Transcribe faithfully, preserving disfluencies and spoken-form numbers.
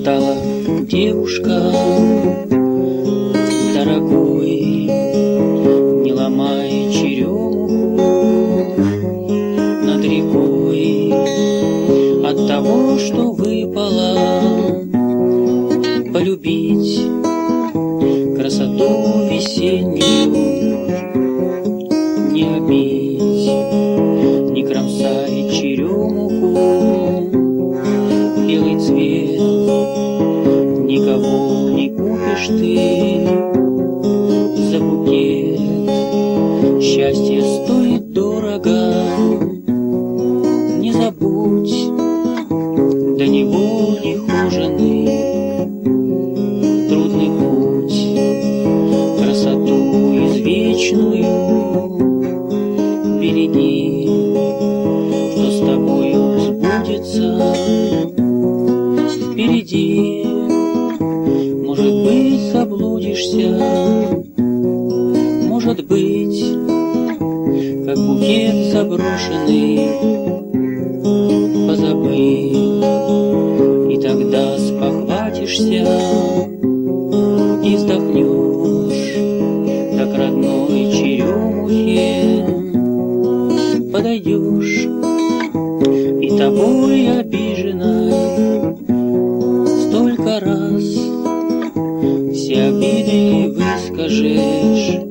стала девушка дорогой, не ломай черемуху над рекой от того, что выпало полюбить красоту весеннюю, не обидь, не кромсай черемуху, белый цвет, никого не купишь ты за букет. Счастье стоит дорого, не забудь, до него не хоженый трудный путь, красоту извечную береги, что с тобою сбудется впереди. Может быть, заблудишься, может быть, как букет заброшенный, позабыть, и тогда спохватишься и вздохнешь, да к родной черемухе подойдешь, и тобой обиженной столько раз все обиды выскажешь.